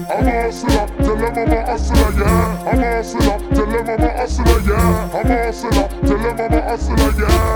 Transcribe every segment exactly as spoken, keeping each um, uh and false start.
I'm a hustler, tell them I'm a hustler, yeah. I'm a hustler, tell them I'm a hustler, yeah. I'm a hustler, tell them I'm a hustler,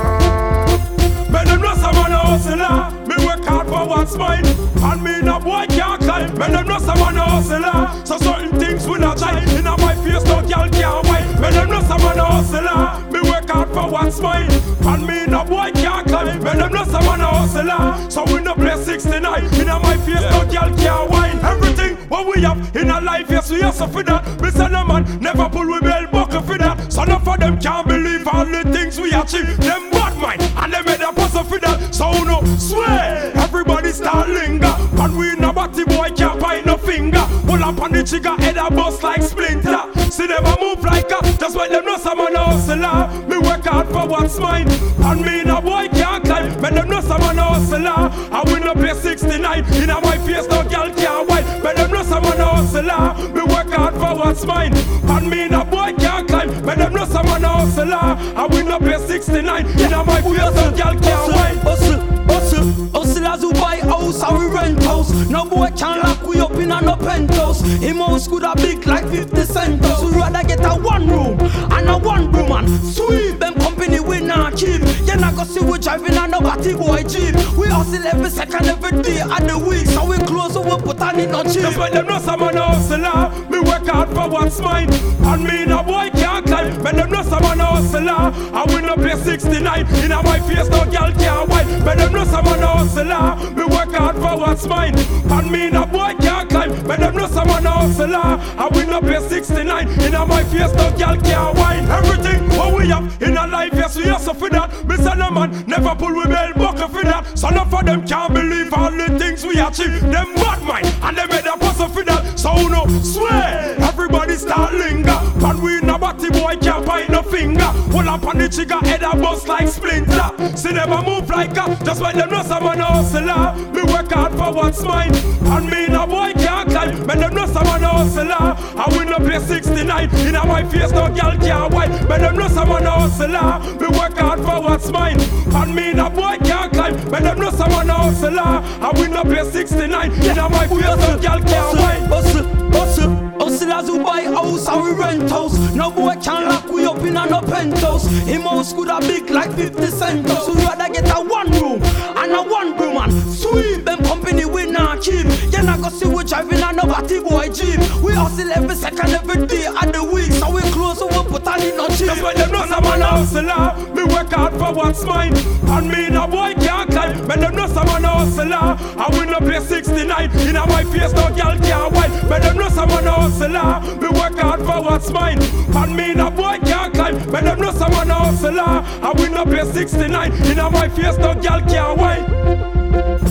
yeah. Men them know some man a hustler. Me work hard for what's mine, and me no boy can't climb. Men them know some man a hustler. So certain things we not try. Inna my face no girl can't whine. Men them know some man a hustler. Me work hard for what's mine, and me no boy can't climb. Men them know some man a hustler. So we no play sixty-nine. Inna my face no girl can't whine. Everything what we have in our life, yes we hustle for that. Me say no man never pull we bell buckle for that. So none of them can't believe all the things we achieve. Them bad mind and them made a puzzle for that. So no swear, everybody start linger. And we no batty boy can't find no finger. Pull up on the trigger, head a bust like splinter. See them a move like a, just when them know someone a hustler. Me work hard for what's mine, and me no boy can't climb. When them know someone a hustler, I win no pay sixty-nine. Inna my face no girl can't whine. When them know someone a hustler, me work hard for what's mine, and me no boy can't climb. When them know someone a hustler, I win no pay sixty-nine. Inna my face no girl can't whine. Hustle, hustle, hustlers who buy house and we rent house. No boy can lock we up in a no penthouse. Him house could a big like fifty cent house. We rather get a one room and a one room and sweep. Them company we not keep. You not go see we driving a no batty boy jeep. We hustle every second, every day of the week. So we close so we put on it no cheap. That's why them know someone a hustler. Me work hard for what's mine, and me no boy can't climb. When them know someone a hustler, I win no pay sixty-nine. Inna my face no girl can't whine. When them know someone a hustler, me work hard for what's mine, and me no boy can't climb. When them know someone a hustler, I win no pay sixty-nine. Inna my face no girl can't whine. Everything what we have in our life, yes we hustle for that. Me say no man never pull we bell buckle for that. So none of them can't believe all the things we achieve. Them bad mind and they made a puzzle for that. So no swear, everybody start linger. And we no batty boy can't find no finger. Pull up on the trigger, head a bust like splinter. See them a move like a, just when them know someone a hustler. Me work hard for what's mine, and me no boy can't climb. When them know someone a hustler, I win no pay sixty-nine. Inna my face no girl can't whine. When them know someone a hustler, me work hard for what's mine, and me no boy can't climb. When them know someone a hustler, I win no pay sixty-nine. Inna my face no girl can't whine. Hustle, hustle, hustlers who buy house and we rent house. No boy can lock we up in a no penthouse. Him house could a big like fifty cent house. We rather get a one room and a one room and sweep. Them company we not keep. You not go see we driving a no batty boy jeep. We hustle every second, every day of the week. So we close so we put on it no cheap. That's why them know someone a hustler. Me work hard for what's mine, and me no boy can't climb. When them know someone a hustler, I win no pay sixty-nine. Inna my face no girl can't whine. When them know someone a hustler, me work hard for what's mine, and me no boy can't climb. When them know someone a hustler, I win no pay sixty-nine. Inna my face no girl can't whine.